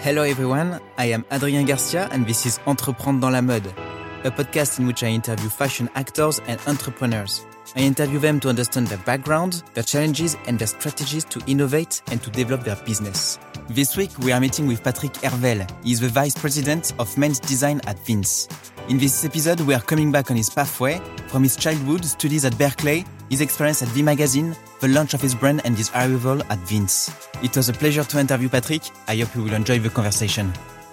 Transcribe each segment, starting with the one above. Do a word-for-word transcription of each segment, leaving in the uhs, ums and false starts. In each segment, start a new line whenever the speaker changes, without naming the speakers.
Hello everyone, I am Adrien Garcia and this is Entreprendre dans la mode, a podcast in which I interview fashion actors and entrepreneurs. I interview them to understand their background, their challenges and their strategies to innovate and to develop their business. This week we are meeting with Patrick Hervel. He is the Vice President of Men's Design at Vince. In this episode we are coming back on his pathway from his childhood, studies at Berkeley, his experience at V Magazine, the launch of his brand and his arrival at Vince. It was a pleasure to interview Patrick. I hope you will enjoy the conversation.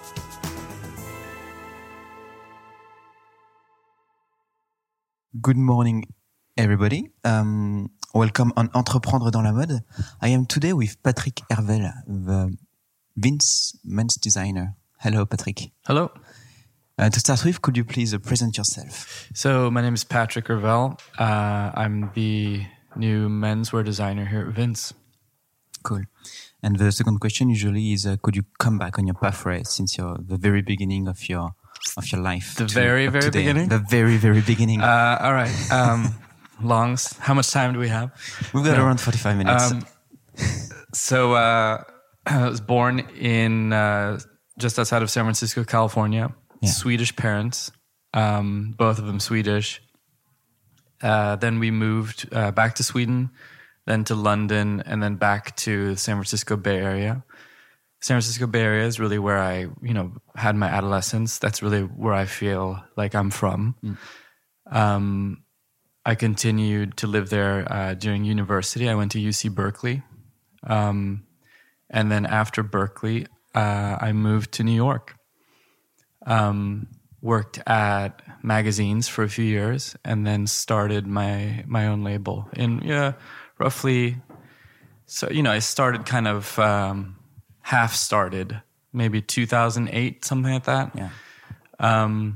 Good morning, everybody. Um, welcome on Entreprendre dans la mode. I am today with Patrick Hervel, the Vince men's designer. Hello, Patrick.
Hello.
Uh, to start with, could you please uh, present yourself?
So my name is Patrick Hervel. Uh, I'm the new menswear designer here at Vince.
Cool. And the second question usually is, uh, could you come back on your pathway since you're the very beginning of your of your life?
The
to,
very, very
today.
beginning?
The very, very beginning.
Uh, all right. Um, longs. How much time do we have?
We've got
no.
around forty-five minutes.
Um, so uh, I was born in uh, just outside of San Francisco, California. Yeah. Swedish parents, um, both of them Swedish. Uh, then we moved uh, back to Sweden, then to London, and then back to the San Francisco Bay Area. San Francisco Bay Area is really where I, you know, had my adolescence. That's really where I feel like I'm from. Mm. Um, I continued to live there uh, during university. I went to U C Berkeley. Um, and then after Berkeley, uh, I moved to New York. Um, worked at magazines for a few years and then started my, my own label in, yeah, roughly. So, you know, I started kind of, um, half started, maybe two thousand eight, something like that.
Yeah.
Um,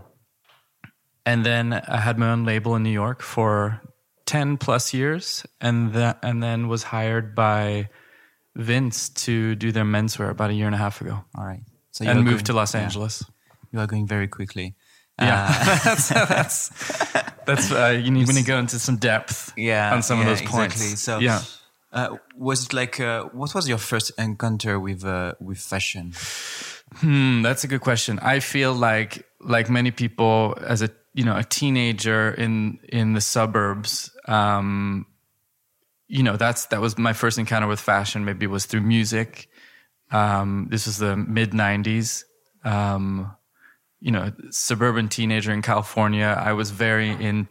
and then I had my own label in New York for ten plus years and that, and then was hired by Vince to do their menswear about a year and a half ago.
All right. So
and moved
going,
to Los
yeah.
Angeles.
You are going very quickly.
Yeah,
uh,
that's that's, that's uh, you need when you go into some depth.
Yeah,
on some
yeah,
of those points.
Exactly. So,
yeah,
uh, was it like uh, what was your first encounter with uh, with fashion?
Hmm, that's a good question. I feel like like many people, as a you know a teenager in in the suburbs, um, you know that's that was my first encounter with fashion. Maybe it was through music. Um, this was the mid nineties. Um, you know, suburban teenager in California. I was very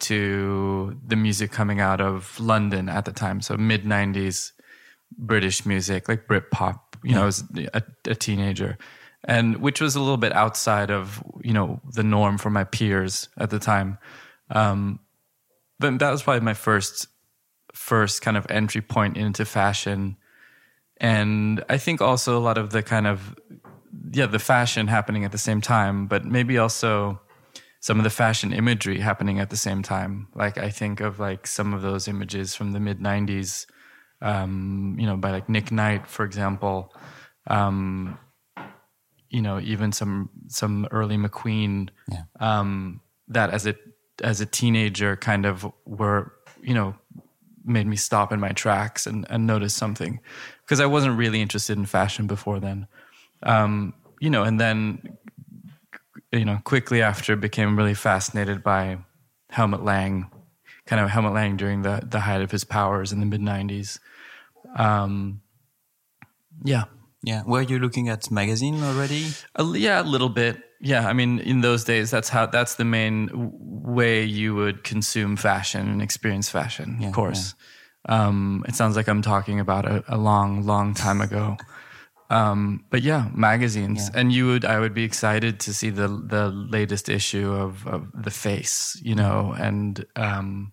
into the music coming out of London at the time. So mid nineties British music, like Britpop, you yeah. know, I was a, a teenager, and which was a little bit outside of, you know, the norm for my peers at the time. Um, but that was probably my first, first kind of entry point into fashion. And I think also a lot of the kind of, yeah, the fashion happening at the same time, but maybe also some of the fashion imagery happening at the same time. Like I think of like some of those images from the mid nineties, um, you know, by like Nick Knight, for example. Um, you know, even some some early McQueen.
Yeah.
Um, that as a as a teenager kind of were, you know, made me stop in my tracks and, and notice something, because I wasn't really interested in fashion before then. Um, you know, and then, you know, quickly after became really fascinated by Helmut Lang, kind of Helmut Lang during the, the height of his powers in the mid nineties. Um, yeah.
Yeah. Were you looking at magazine already?
Uh, yeah, a little bit. Yeah. I mean, in those days, that's how, that's the main way you would consume fashion and experience fashion, yeah, of course. Yeah. Um, it sounds like I'm talking about a, a long, long time ago. Um, but yeah, magazines, yeah. And you would, I would be excited to see the, the latest issue of, of The Face, you know, and, um,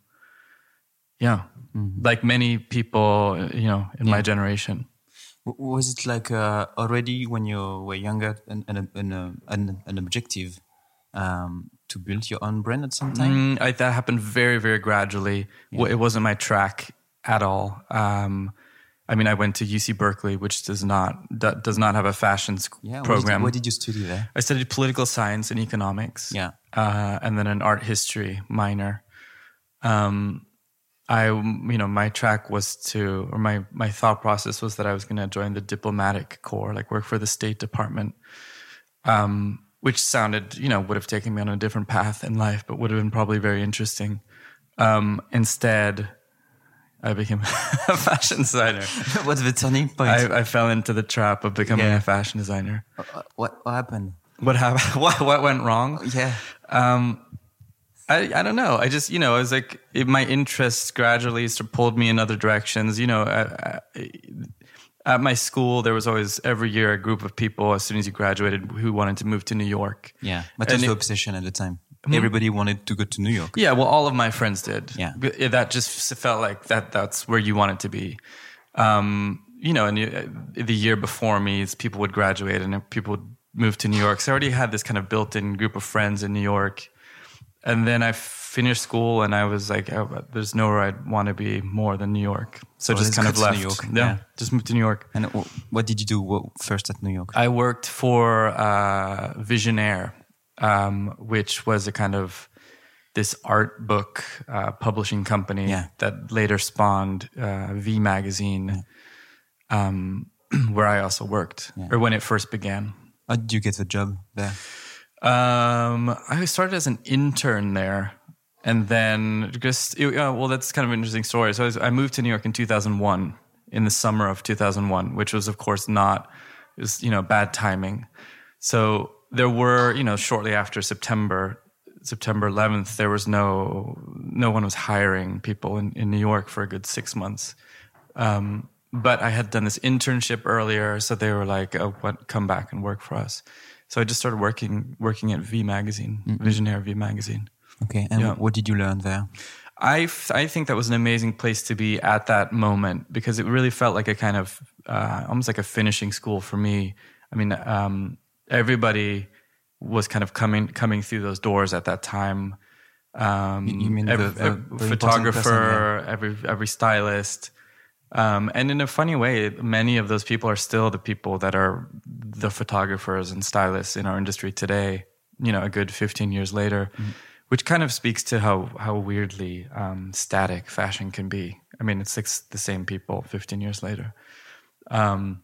yeah, mm-hmm. like many people, you know, in yeah. my generation.
Was it like, uh, already when you were younger, an, an, an, an, an objective, um, to build your own brand at some time?
Mm, I, that happened very, very gradually. Yeah. It wasn't my track at all. Um, I mean, I went to U C Berkeley, which does not does not have a fashion sc-
yeah,
program.
What did, what did you study there?
I studied political science and economics.
Yeah,
uh, and then an art history minor. Um, I, you know, my track was to, or my, my thought process was that I was going to join the diplomatic corps, like work for the State Department, um, which sounded, you know, would have taken me on a different path in life, but would have been probably very interesting. Um, instead, I became a fashion designer.
What's the turning point?
I, I fell into the trap of becoming
Yeah.
a fashion designer.
Uh, what, what happened?
What happened? What, what went wrong?
Yeah.
Um, I, I don't know. I just, you know, I was like, it, my interests gradually sort of pulled me in other directions. You know, I, I, at my school, there was always every year a group of people as soon as you graduated who wanted to move to New York.
Yeah. But
And
was the
it-
obsession at the time?
Hmm?
Everybody wanted to go to New York.
Yeah, well, all of my friends did.
Yeah.
B- That just felt like that. That's where you wanted to be. Um, you know, and you, the year before me, people would graduate and people would move to New York. So I already had this kind of built-in group of friends in New York. And then I finished school and I was like, oh, there's nowhere I'd want to be more than New York. So
Well,
just
let's
kind
go
of
to
left.
New York.
Yeah,
Yeah.
just moved to New York.
And w- what did you do what, first at New York?
I worked for uh, Visionaire, um, which was a kind of this art book uh, publishing company
Yeah.
that later spawned uh, V Magazine, um, where I also worked,
Yeah.
or when it first began.
How did you get the job there?
Um, I started as an intern there, and then just it, uh, well, that's kind of an interesting story. So I, was, I moved to New York in two thousand one, in the summer of two thousand one, which was, of course, not it was you know bad timing. So there were you know shortly after September, September eleventh, there was no no one was hiring people in, in New York for a good six months. Um, but I had done this internship earlier, so they were like, oh, what, come back and work for us. So I just started working working at V Magazine, mm-hmm. Visionaire V Magazine.
Okay, and
Yeah.
what did you learn there?
I, f- I think that was an amazing place to be at that moment because it really felt like a kind of, uh, almost like a finishing school for me. I mean, um, everybody was kind of coming coming through those doors at that time. Um,
You- you mean
every,
the- the-
every
the important
photographer,
person,
every every stylist. Um, and in a funny way, many of those people are still the people that are the photographers and stylists in our industry today, you know, a good fifteen years later, mm-hmm. which kind of speaks to how, how weirdly um, static fashion can be. I mean, it's like the same people fifteen years later. Um,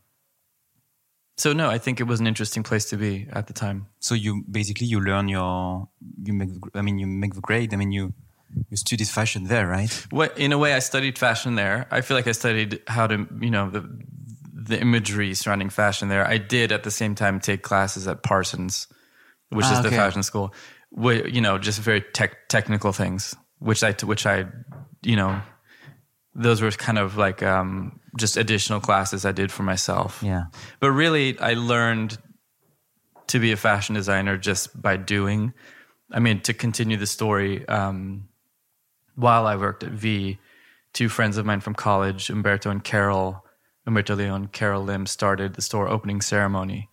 so no, I think it was an interesting place to be at the time.
So you basically you learn your you make the, I mean you make the grade. I mean you you studied fashion there, right?
What in a way I studied fashion there. I feel like I studied how to you know the the imagery surrounding fashion there. I did at the same time take classes at Parsons, which
Ah,
is the
okay.
fashion school. Wh- You know, just very tech technical things, which I which I you know those were kind of like um, just additional classes I did for myself.
Yeah.
But really, I learned to be a fashion designer just by doing. I mean, to continue the story, um, while I worked at V, two friends of mine from college, Umberto and Carol, Umberto Leo and Carol Lim, started the store opening ceremony,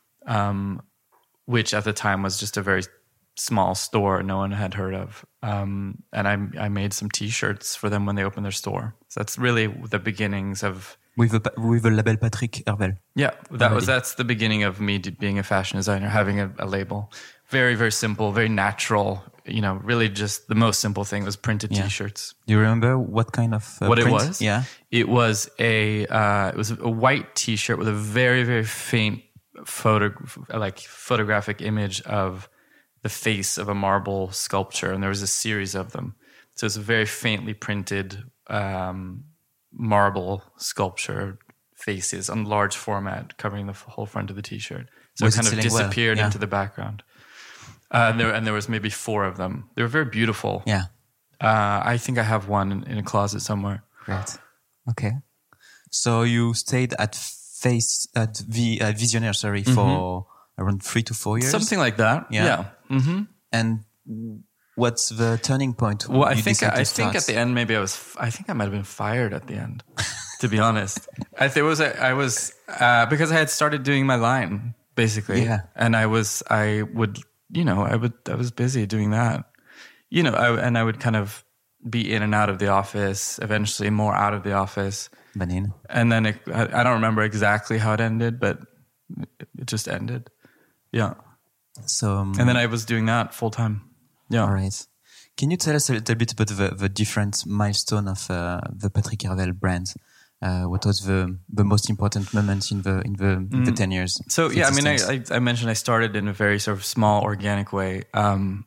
um, which at the time was just a very small store no one had heard of. Um, and I, I made some T-shirts for them when they opened their store. So that's really the beginnings of...
With the with the label Patrick Herbel.
Yeah, that
Already.
was that's the beginning of me d- being a fashion designer, having a, a label. Very, very simple, very natural. You know, really just the most simple thing was printed
Yeah.
T-shirts.
Do you remember what kind of uh,
What it
print?
was?
Yeah.
It was a uh, it was a white T-shirt with a very, very faint photo, like photographic image of the face of a marble sculpture, and there was a series of them. So it's a very faintly printed um, marble sculpture faces on large format, covering the f- whole front of the T-shirt. So
Was
it
it
kind of
selling well?
disappeared
Yeah.
into the background. Uh, and there and there was maybe four of them. They were very beautiful.
Yeah.
Uh, I think I have one in, in a closet somewhere.
Great. Okay. So you stayed at Face at V uh, Visionaire, sorry, for around three to four years.
Something like that.
Yeah.
Yeah. hmm
And what's the turning point?
Well, I
You
think
decide to
I think
start?
at the end maybe I was f- I think I might have been fired at the end. To be honest, I there was a, I was uh, because I had started doing my line basically,
Yeah.
and I was I would you know I would I was busy doing that, you know, I, and I would kind of be in and out of the office. Eventually, more out of the office,
Benin.
and then it, I, I don't remember exactly how it ended, but it, it just ended. Yeah,
So um,
and then I was doing that full time. Yeah.
all right. Can you tell us a little bit about the, the different milestone of uh, the Patrick Hervel brand? Uh, what was the the most important moment in the in the, mm. in the ten years?
So yeah, I mean, I, I I mentioned I started in a very sort of small, organic way um,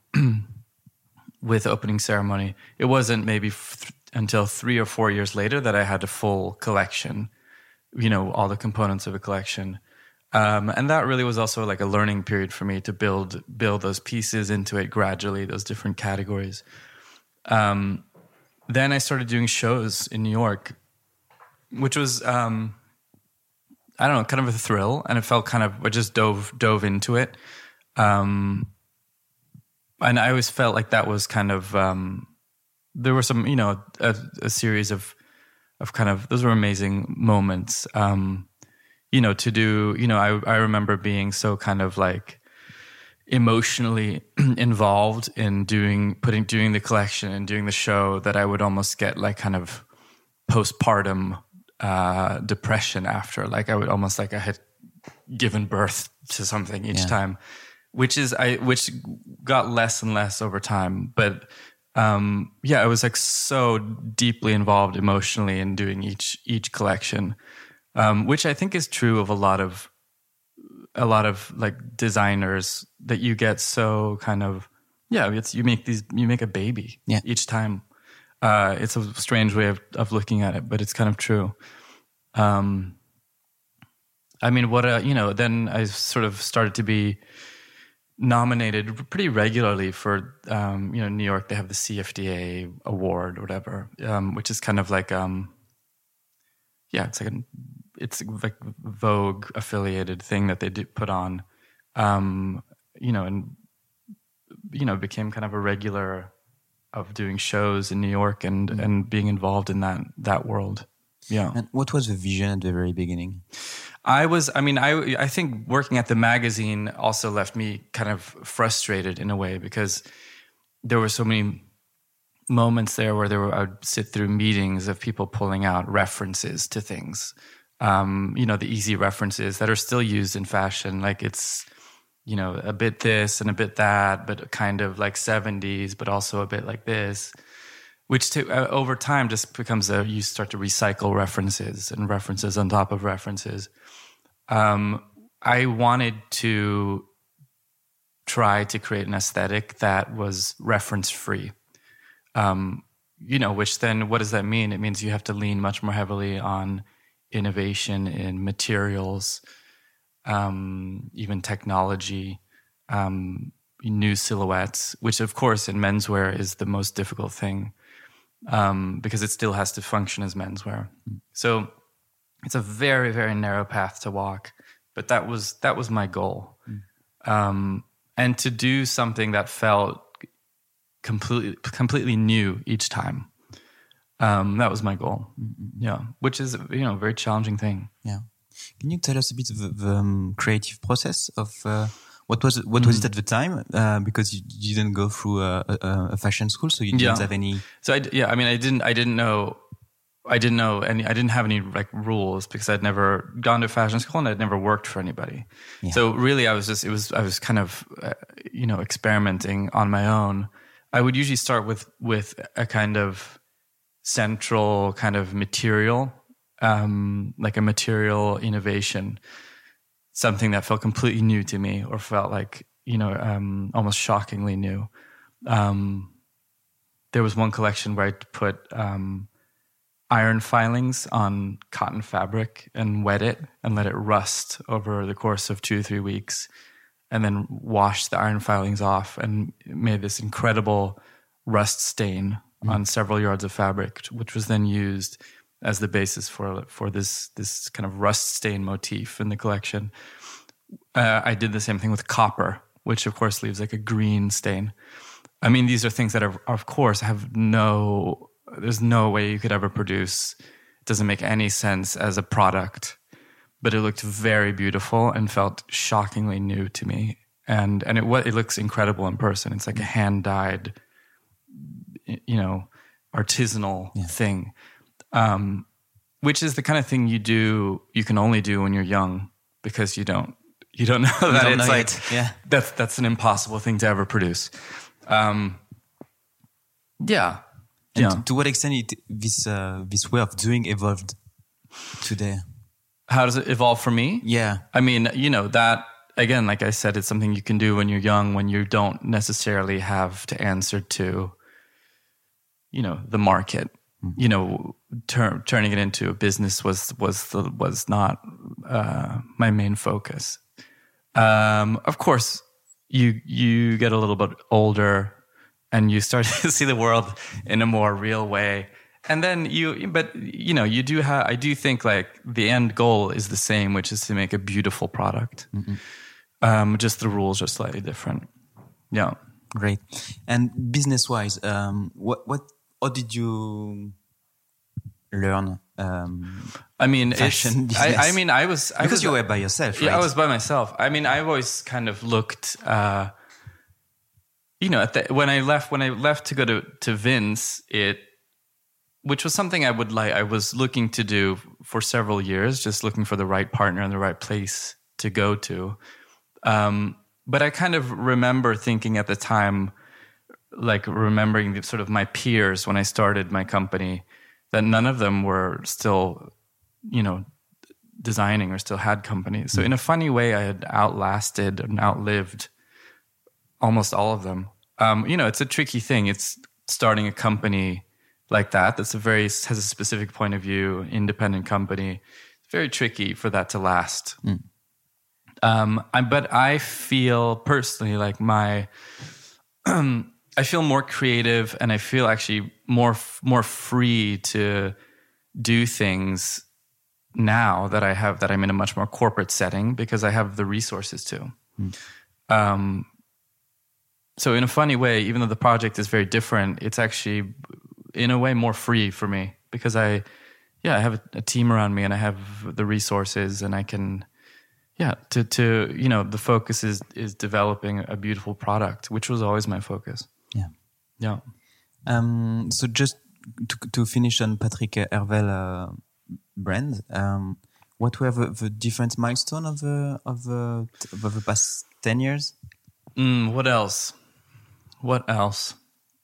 with opening ceremony. It wasn't maybe f- until three or four years later that I had a full collection. You know, all the components of a collection, um, and that really was also like a learning period for me to build build those pieces into it gradually, those different categories. Um, then I started doing shows in New York, which was, um, I don't know, kind of a thrill. And it felt kind of, I just dove dove into it. Um, and I always felt like that was kind of, um, there were some, you know, a, a series of, of kind of, those were amazing moments. Um, you know, to do, you know, I, I remember being so kind of like emotionally involved in doing, putting, doing the collection and doing the show that I would almost get like kind of postpartum Uh, depression after, like I would almost like I had given birth to something each yeah. time, which is I which got less and less over time. But um, yeah, I was like so deeply involved emotionally in doing each each collection, um, which I think is true of a lot of a lot of like designers, that you get so kind of yeah, it's you make these you make a baby
yeah.
each time. Uh, it's a strange way of, of looking at it, but it's kind of true. Um, I mean, what, uh, you know, then I sort of started to be nominated pretty regularly for, um, you know, New York, they have the C F D A award or whatever, um, which is kind of like, um, yeah, it's like, a, it's like Vogue affiliated thing that they do put on, um, you know, and, you know, became kind of a regular of doing shows in New York and, mm. and being involved in that, that world. Yeah.
And what was the vision at the very beginning?
I was, I mean, I, I think working at the magazine also left me kind of frustrated in a way, because there were so many moments there where there were, I would sit through meetings of people pulling out references to things. Um, you know, the easy references that are still used in fashion. Like it's, you know, a bit this and a bit that, but kind of like seventies, but also a bit like this, which to, uh, over time just becomes a, you start to recycle references and references on top of references. Um, I wanted to try to create an aesthetic that was reference free. Um, you know, which then, what does that mean? It means you have to lean much more heavily on innovation in materials, um, even technology, um, new silhouettes, which of course in menswear is the most difficult thing, um, because it still has to function as menswear. So it's a very, very narrow path to walk, but that was, that was my goal. Mm. Um, and to do something that felt completely, completely new each time. Um, that was my goal. Mm-hmm. Yeah. Which is, you know, a very challenging thing.
Yeah. Can you tell us a bit of the, the um, creative process of uh, what was what was mm. it at the time? Uh, because you, you didn't go through a, a, a fashion school, so you didn't
yeah.
have any.
So I, yeah, I mean, I didn't, I didn't know, I didn't know any, I didn't have any like rules, because I'd never gone to fashion school and I'd never worked for anybody. Yeah. So really, I was just, it was, I was kind of, uh, you know, experimenting on my own. I would usually start with with a kind of central kind of material. Um, like a material innovation, something that felt completely new to me, or felt like, you know, um, almost shockingly new. Um, there was one collection where I put um, iron filings on cotton fabric and wet it and let it rust over the course of two or three weeks, and then washed the iron filings off and made this incredible rust stain mm. on several yards of fabric, which was then used as the basis for for this this kind of rust stain motif in the collection. Uh, I did the same thing with copper, which of course leaves like a green stain. I mean, these are things that are, of course, have no, there's no way you could ever produce. It doesn't make any sense as a product, but it looked very beautiful and felt shockingly new to me. And and it it looks incredible in person. It's like a hand-dyed, you know, artisanal yeah. thing. Um, which is the kind of thing you do, you can only do when you're young, because you don't, you don't know that don't it's know like,
it. Yeah.
that's, that's an impossible thing to ever produce. Um, Yeah.
And
yeah.
to, to what extent it, this uh, this way of doing evolved today?
How does it evolve for me?
Yeah.
I mean, you know, that, again, like I said, it's something you can do when you're young, when you don't necessarily have to answer to, you know, the market. Mm-hmm. You know, tur- turning it into a business was was the, was not uh, my main focus. Um, of course, you you get a little bit older and you start to see the world in a more real way. And then you, but you know, you do have, I do think like the end goal is the same, which is to make a beautiful product. Mm-hmm. Um, just the rules are slightly different. Yeah.
Great. And business wise, um, what, what, what did you learn? Um,
I mean,
fashion
it's,
business?
I, I mean, I was, I
because
was,
you were by yourself, right?
Yeah, I was by myself. I mean, I've always kind of looked, uh, you know, at the, when I left, when I left to go to, to Vince, it, which was something I would like, I was looking to do for several years, just looking for the right partner and the right place to go to. Um, but I kind of remember thinking at the time, like remembering the, sort of my peers when I started my company, that none of them were still, you know, designing or still had companies. So in a funny way, I had outlasted and outlived almost all of them. Um, you know, it's a tricky thing. It's starting a company like that. That's a very, has a specific point of view, independent company. It's very tricky for that to last. Mm. Um, I, but I feel personally like my, um, I feel more creative and I feel actually more, more free to do things now that I have, that I'm in a much more corporate setting because I have the resources to. Mm. Um, so in a funny way, even though the project is very different, it's actually in a way more free for me because I, yeah, I have a, a team around me and I have the resources and I can, yeah, to, to, you know, the focus is, is developing a beautiful product, which was always my focus.
Yeah.
Yeah.
Um, so just to, to finish on Patrick Hervel uh, brand, um, what were the, the different milestones of the, of the, of the past ten years?
Mm, what else? What else?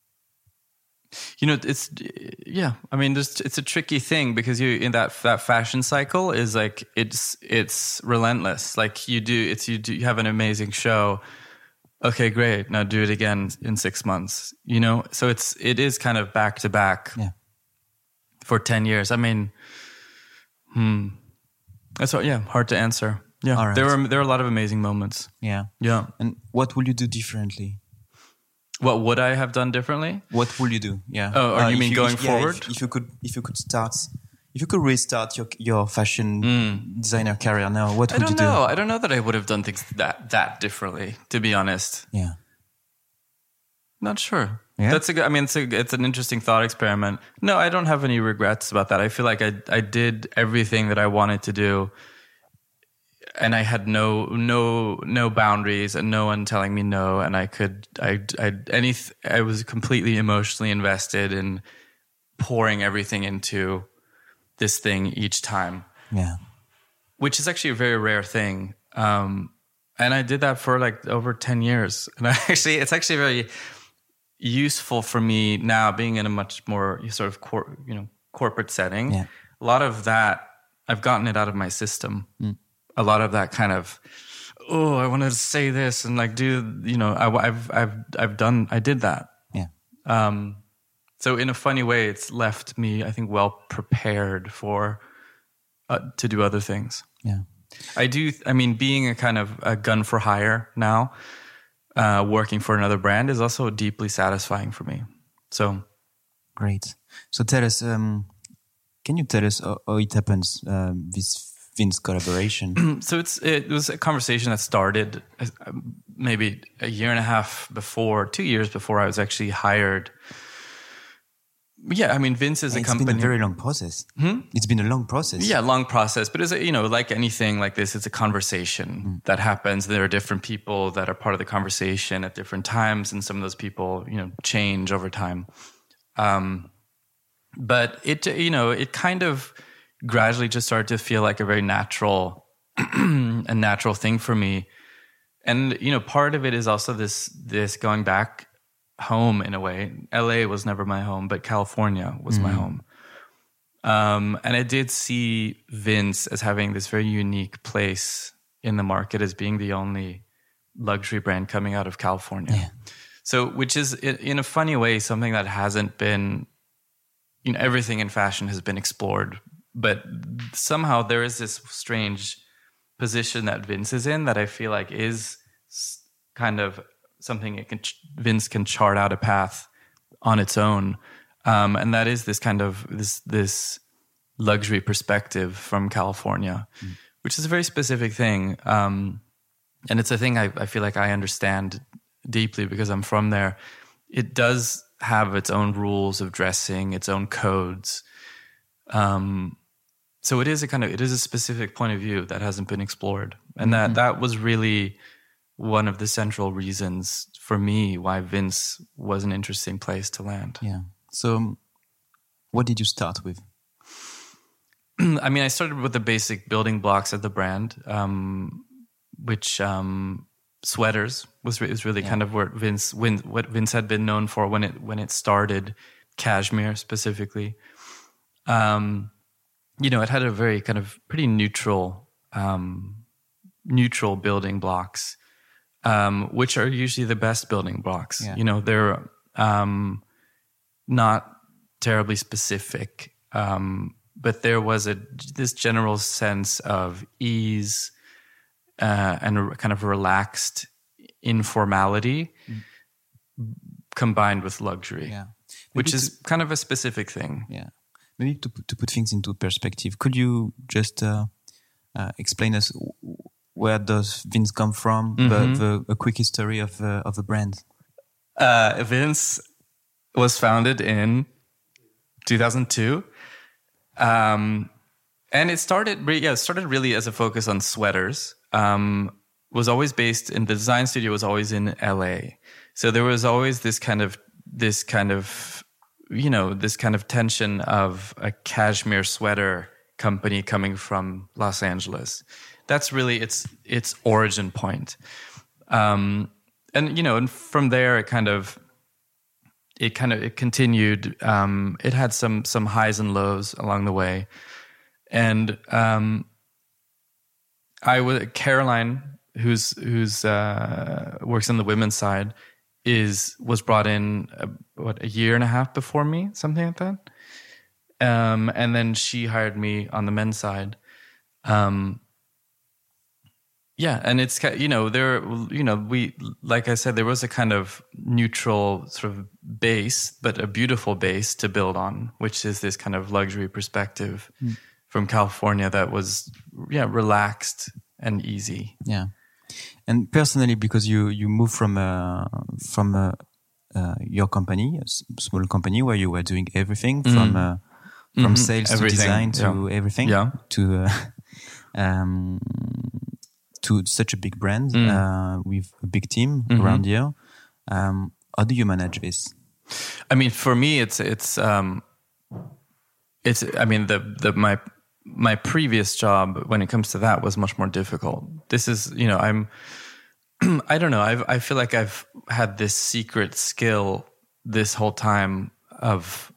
You know, it's, yeah, I mean, there's, it's a tricky thing because you, in that, that fashion cycle is like, it's, it's relentless. Like you do, it's, you do, you have an amazing show. Okay, great. Now do it again in six months, you know? So it's, it is kind of back to back
yeah.
for ten years. I mean, hmm. That's what, yeah, hard to answer. Yeah. Right. There were, there were a lot of amazing moments.
Yeah.
Yeah.
And what will you do differently?
What would I have done differently?
What will you do? Yeah.
Oh, or uh, you mean
you,
going
if,
forward?
Yeah, if, if you could, if you could start, if you could restart your your fashion mm. designer career now, what would
I don't
you do?
know. I don't know that I would have done things that that differently. To be honest.
Yeah.
Not sure.
Yeah.
That's a good. I mean, it's a, it's an interesting thought experiment. No, I don't have any regrets about that. I feel like I I did everything that I wanted to do. And I had no no no boundaries and no one telling me no, and I could I I any I was completely emotionally invested in pouring everything into this thing each time.
Yeah,
which is actually a very rare thing, um, and I did that for like over ten years. And I actually, it's actually very useful for me now, being in a much more sort of cor- you know corporate setting.
Yeah.
A lot of that I've gotten it out of my system. Mm. A lot of that kind of, oh, I wanted to say this and like do, you know, I, I've, I've, I've done, I did that.
Yeah.
Um, so in a funny way, it's left me, I think, well prepared for, uh, to do other things.
Yeah.
I do, I mean, being a kind of a gun for hire now, uh, working for another brand is also deeply satisfying for me. So.
Great. So tell us, um, can you tell us how, how it happens, um, this Vince collaboration?
So it's it was a conversation that started maybe a year and a half before, two years before I was actually hired. Yeah, I mean, Vince is a
it's
company.
It's been a very long process.
Hmm?
It's been a long process.
Yeah, long process. But it's a, you know, like anything like this, it's a conversation mm. that happens. There are different people that are part of the conversation at different times, and some of those people, you know, change over time. Um, but it, you know, it kind of gradually just started to feel like a very natural, a natural thing for me. And, you know, part of it is also this, this going back home in a way. L A was never my home, but California was mm. my home. Um, and I did see Vince as having this very unique place in the market as being the only luxury brand coming out of California.
Yeah.
So, which is in a funny way, something that hasn't been, you know, everything in fashion has been explored, but somehow there is this strange position that Vince is in that I feel like is kind of something it can, Vince can chart out a path on its own. Um, and that is this kind of this this luxury perspective from California, mm. which is a very specific thing. Um, and it's a thing I, I feel like I understand deeply because I'm from there. It does have its own rules of dressing, its own codes. Um, so it is a kind of, it is a specific point of view that hasn't been explored. And that, mm-hmm. that was really one of the central reasons for me why Vince was an interesting place to land.
Yeah. So what did you start with?
I mean, I started with the basic building blocks of the brand, um, which um, sweaters was, was really yeah. kind of what Vince, when, what Vince had been known for when it when it started, cashmere specifically. Um, you know, it had a very kind of pretty neutral, um, neutral building blocks, um, which are usually the best building blocks. Yeah. You know, they're um, not terribly specific. Um, But there was a this general sense of ease uh, and a kind of relaxed informality mm. combined with luxury,
yeah.
which is to, kind of a specific thing.
Yeah, maybe to to put things into perspective, could you just uh, uh, explain us where does Vince come from? Mm-hmm. The, the a quick history of uh, of the brand.
Uh, Vince was founded in two thousand two. Um, and it started, yeah, it started really as a focus on sweaters. Um, was always based in the design studio was always in L A. So there was always this kind of, this kind of, you know, this kind of tension of a cashmere sweater company coming from Los Angeles. That's really its, its origin point. Um, and, you know, and from there it kind of, It kind of it continued. Um, it had some some highs and lows along the way, and um, I was Caroline, who's who's uh, works on the women's side, is was brought in uh, what a year and a half before me, something like that. Um, and then she hired me on the men's side. Um, Yeah, and it's, you know, there, you know, we, like I said, there was a kind of neutral sort of base, but a beautiful base to build on, which is this kind of luxury perspective mm. from California that was, yeah, relaxed and easy.
Yeah. And personally, because you, you moved from, uh, from, uh, uh, your company, a small company where you were doing everything mm. from, uh, from mm-hmm. sales everything. to design to yeah. everything
yeah.
to, uh, um, to such a big brand mm. uh, with a big team mm-hmm. around here. Um, how do you manage this?
I mean, for me, it's it's um, it's. I mean, the the my my previous job when it comes to that was much more difficult. This is, you know, I'm. I don't know. I I feel like I've had this secret skill this whole time of.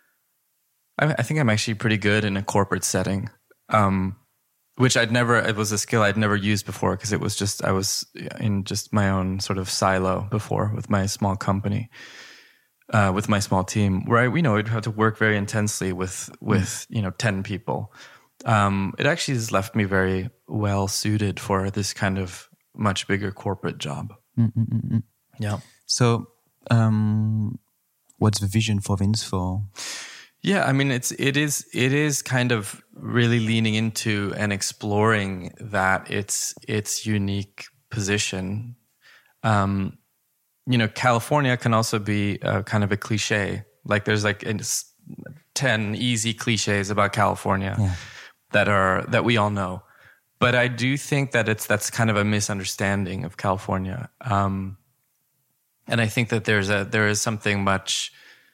I, I think I'm actually pretty good in a corporate setting. Um, Which I'd never, it was a skill I'd never used before because it was just, I was in just my own sort of silo before with my small company, uh, with my small team where I, you know, I'd have to work very intensely with, with, mm. you know, ten people. Um, it actually has left me very well suited for this kind of much bigger corporate job.
Mm-mm-mm.
Yeah.
So, um, what's the vision for Vince for?
Yeah, I mean, it's it is it is kind of really leaning into and exploring that its its unique position. Um, you know, California can also be a, kind of a cliche. Like there's like ten easy cliches about California yeah. that are that we all know. But I do think that it's that's kind of a misunderstanding of California. Um, and I think that there's a there is something much.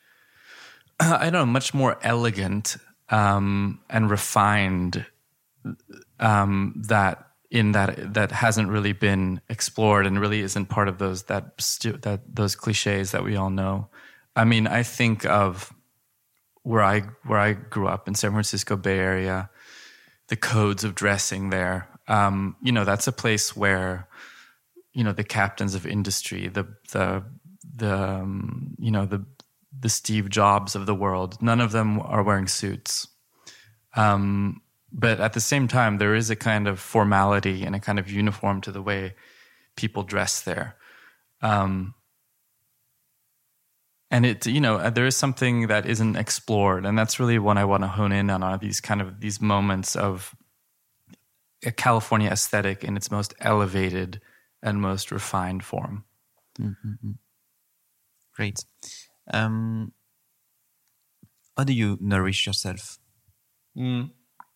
I don't know, much more elegant um, and refined um, that in that that hasn't really been explored and really isn't part of those that stu- that those cliches that we all know. I mean, I think of where I where I grew up in San Francisco Bay Area, the codes of dressing there. Um, you know, that's a place where, you know, the captains of industry, the the the um, you know the the Steve Jobs of the world, none of them are wearing suits. Um, but at the same time, there is a kind of formality and a kind of uniform to the way people dress there. Um, and it, you know, there is something that isn't explored, and that's really what I want to hone in on, are these kind of these moments of a California aesthetic in its most elevated and most refined form.
Mm-hmm. Great. Um, how do you nourish yourself?
Mm.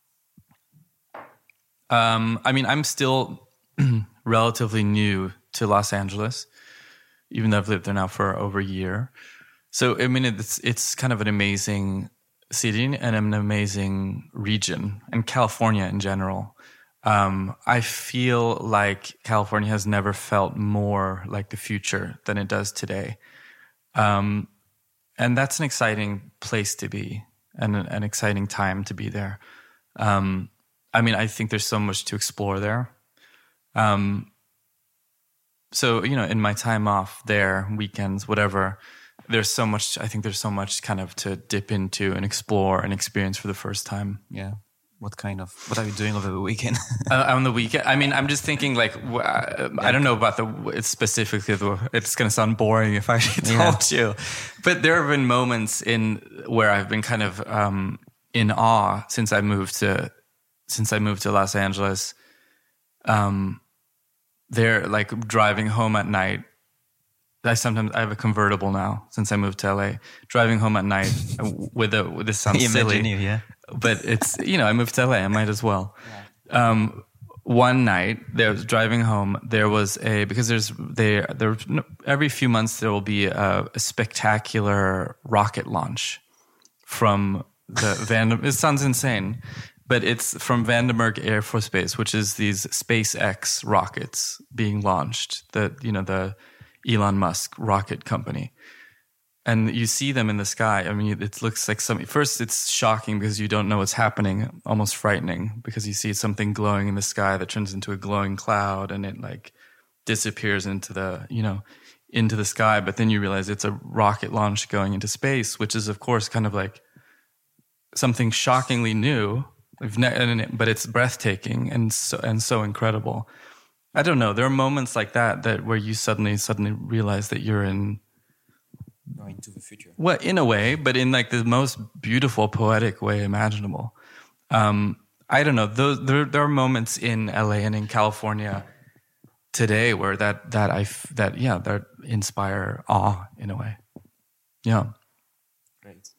Um, I mean, I'm still relatively new to Los Angeles, even though I've lived there now for over a year. So, I mean, it's it's kind of an amazing city and an amazing region, and California in general. Um, I feel like California has never felt more like the future than it does today. Um, and that's an exciting place to be, and an, an exciting time to be there. Um, I mean, I think there's so much to explore there. Um, so, you know, in my time off there, weekends, whatever, there's so much, I think there's so much kind of to dip into and explore and experience for the first time.
Yeah. What kind of, what are you doing over the weekend?
uh, on the weekend? I mean, I'm just thinking like, uh, I don't know about the, it's specifically, the, it's going to sound boring if I told yeah. you, but there have been moments in where I've been kind of um, in awe since I moved to, since I moved to Los Angeles. Um, they're like driving home at night. I sometimes, I have a convertible now since I moved to L A. Driving home at night with a, with this sounds silly.
You, yeah.
But it's, you know, I moved to L A, I might as well. Yeah. Um, one night, there was driving home, there was a, because there's, there, there, every few months there will be a, a spectacular rocket launch from the Vandenberg, it sounds insane, but it's from Vandenberg Air Force Base, which is these SpaceX rockets being launched, the, you know, the Elon Musk rocket company. And you see them in the sky. I mean, it looks like something. First, it's shocking because you don't know what's happening, almost frightening, because you see something glowing in the sky that turns into a glowing cloud and it like disappears into the, you know, into the sky. But then you realize it's a rocket launch going into space, which is, of course, kind of like something shockingly new, but it's breathtaking and so, and so incredible. I don't know. There are moments like that that where you suddenly suddenly realize that you're in.
Going to the future.
Well, in a way, but in like the most beautiful, poetic way imaginable. Um, I don't know. Those, there, there are moments in L A and in California today where that that I that yeah that inspire awe in a way. Yeah.
Great.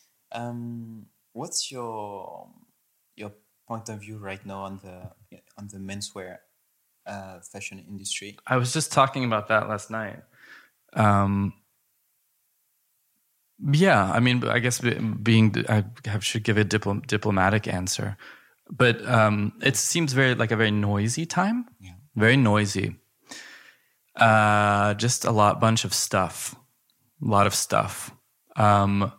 Um, what's your your point of view right now on the on the menswear uh, fashion industry?
I was just talking about that last night. Um, Yeah, I mean, I guess being, I have, should give a dipl- diplomatic answer, but um, it seems very like a very noisy time,
yeah.
very noisy. Uh, just a lot, bunch of stuff, a lot of stuff, um,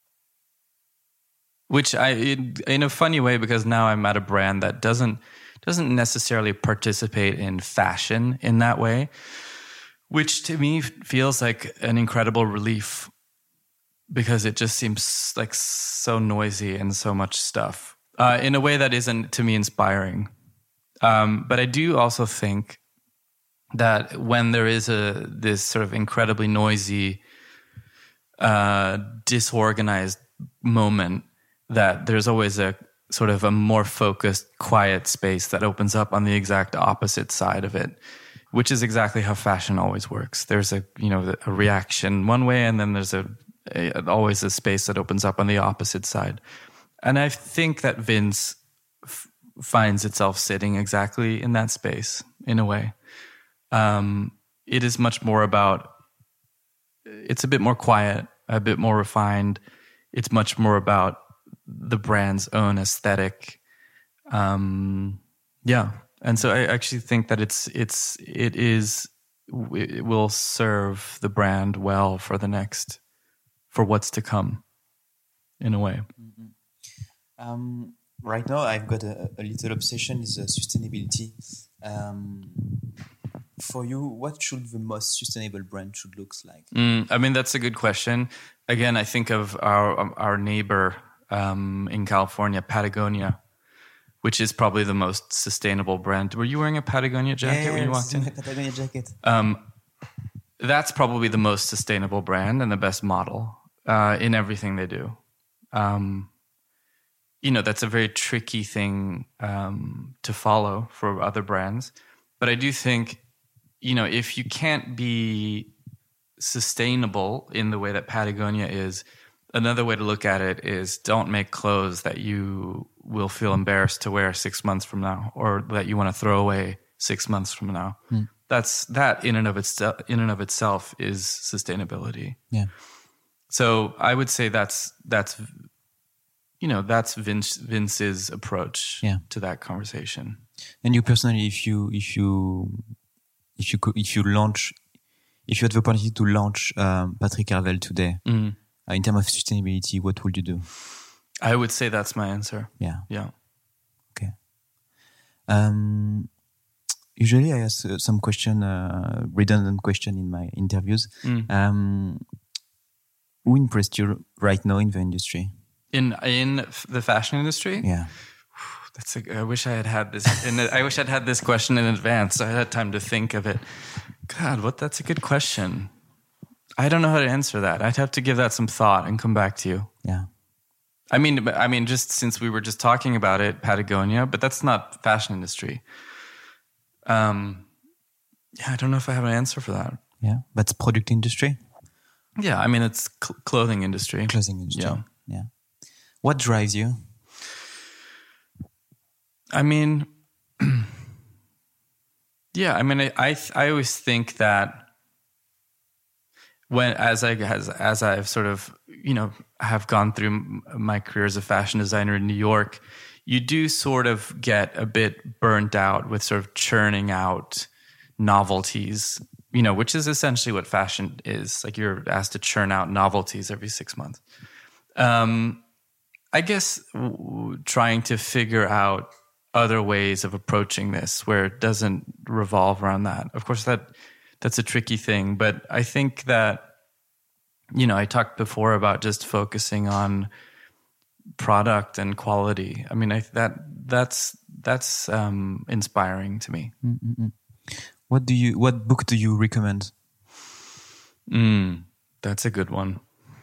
which I, in, in a funny way, because now I'm at a brand that doesn't doesn't necessarily participate in fashion in that way, which to me feels like an incredible relief. Because it just seems like so noisy and so much stuff uh, in a way that isn't, to me, inspiring. Um, but I do also think that when there is a this sort of incredibly noisy, uh, disorganized moment, that there's always a sort of a more focused, quiet space that opens up on the exact opposite side of it, which is exactly how fashion always works. There's a, you know, a reaction one way, and then there's a A, always a space that opens up on the opposite side. And I think that Vince f- finds itself sitting exactly in that space, in a way. Um, it is much more about, it's a bit more quiet, a bit more refined. It's much more about the brand's own aesthetic. Um, yeah. And so I actually think that it's it's it is it will serve the brand well for the next for what's to come, in a way.
Mm-hmm. Um, right now, I've got a, a little obsession is uh, sustainability. Um, for you, what should the most sustainable brand should look like?
Mm, I mean, that's a good question. Again, I think of our our neighbor um, in California, Patagonia, which is probably the most sustainable brand. Were you wearing a Patagonia jacket
yeah,
when you walked in?
My Patagonia jacket.
Um, that's probably the most sustainable brand and the best model uh, in everything they do. Um, you know, that's a very tricky thing um, to follow for other brands. But I do think, you know, if you can't be sustainable in the way that Patagonia is, another way to look at it is don't make clothes that you will feel embarrassed to wear six months from now, or that you want to throw away six months from now. Mm. That's that in and of itself. In and of itself is sustainability.
Yeah.
So I would say that's that's you know that's Vince Vince's approach
yeah.
to that conversation.
And you personally, if you if you if you could, if you launch, if you had the opportunity to launch um, Patrick Hervel today. Mm. Uh, in terms of sustainability, what would you do?
I would say that's my answer.
Yeah.
Yeah.
Okay. Um, usually I ask uh, some question, uh, redundant question in my interviews. Mm. Um, who impressed you right now in the industry?
In in the fashion industry?
Yeah.
That's a, I wish I had had this. In the, I wish I'd had this question in advance, so I had time to think of it. God, what? That's a good question. I don't know how to answer that. I'd have to give that some thought and come back to you.
Yeah.
I mean, I mean, just since we were just talking about it, Patagonia, but that's not fashion industry. Um, yeah, I don't know if I have an answer for that.
Yeah, that's product industry.
Yeah, I mean, it's cl- clothing industry.
Clothing industry.
Yeah.
Yeah. What drives you?
I mean, yeah, I mean, I I, I always think that. When as I as as I've sort of you know have gone through my career as a fashion designer in New York, you do sort of get a bit burnt out with sort of churning out novelties, you know, which is essentially what fashion is. Like you're asked to churn out novelties every six months. Um, I guess w- trying to figure out other ways of approaching this where it doesn't revolve around that. Of course, that. That's a tricky thing, but I think that, you know, I talked before about just focusing on product and quality. I mean, I, that that's that's um, inspiring to me.
Mm-mm. What do you? What book do you recommend?
Mm, that's a good one.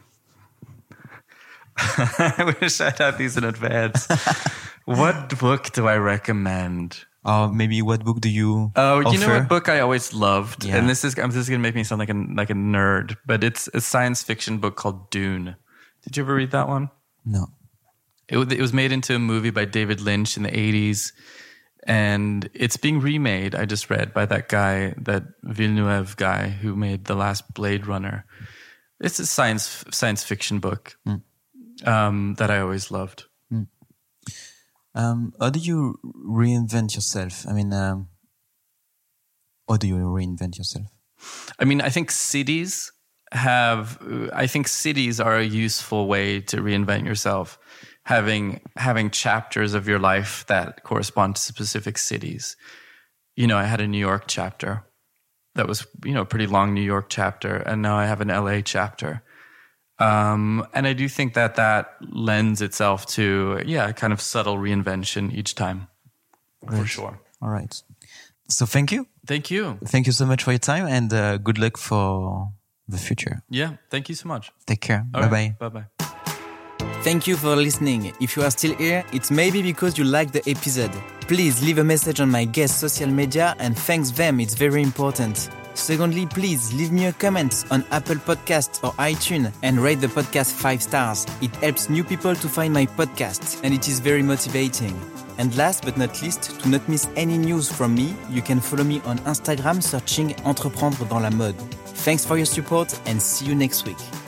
I wish I'd had these in advance. What book do I recommend?
Or maybe what book do you
Oh,
offer?
You know what book I always loved?
Yeah.
And this is this is going to make me sound like a like a nerd, but it's a science fiction book called Dune. Did you ever read that one?
No.
It, it was made into a movie by David Lynch in the eighties, and it's being remade, I just read, by that guy, that Villeneuve guy who made the last Blade Runner. It's a science science fiction book mm. um, that I always loved.
Mm. Um, how do you reinvent yourself? I mean, um, how do you reinvent yourself?
I mean, I think cities have, I think cities are a useful way to reinvent yourself. Having, having chapters of your life that correspond to specific cities. You know, I had a New York chapter that was, you know, a pretty long New York chapter. And now I have an L A chapter. Um, and I do think that that lends itself to, yeah, kind of subtle reinvention each time,
right.
For sure.
All right. So thank you.
Thank you.
Thank you so much for your time, and uh, good luck for the future.
Yeah, thank you so much.
Take care.
All
Bye-bye.
Right. Bye-bye.
Thank you for listening. If you are still here, it's maybe because you liked the episode. Please leave a message on my guest social media and thanks them, it's very important. Secondly, please leave me a comment on Apple Podcasts or iTunes and rate the podcast five stars. It helps new people to find my podcast and it is very motivating. And last but not least, to not miss any news from me, you can follow me on Instagram searching Entreprendre dans la mode. Thanks for your support and see you next week.